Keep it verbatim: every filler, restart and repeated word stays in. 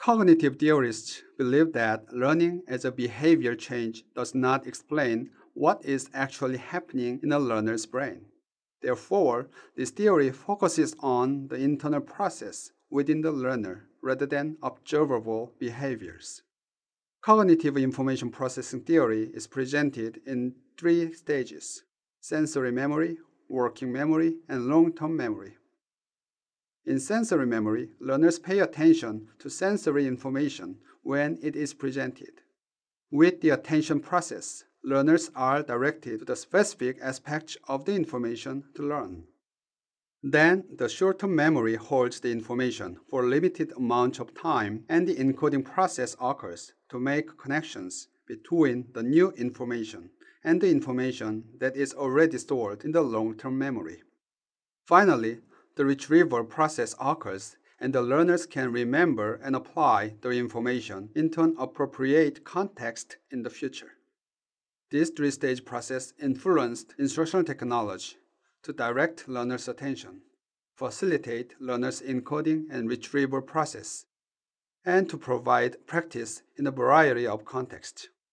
Cognitive theorists believe that learning as a behavior change does not explain what is actually happening in a learner's brain. Therefore, this theory focuses on the internal process within the learner rather than observable behaviors. Cognitive information processing theory is presented in three stages: sensory memory, working memory, and long-term memory. In sensory memory, learners pay attention to sensory information when it is presented. With the attention process, learners are directed to the specific aspects of the information to learn. Then, the short-term memory holds the information for a limited amount of time, and the encoding process occurs to make connections between the new information and the information that is already stored in the long-term memory. Finally, the retrieval process occurs, and the learners can remember and apply the information into an appropriate context in the future. This three-stage process influenced instructional technology to direct learners' attention, facilitate learners' encoding and retrieval process, and to provide practice in a variety of contexts.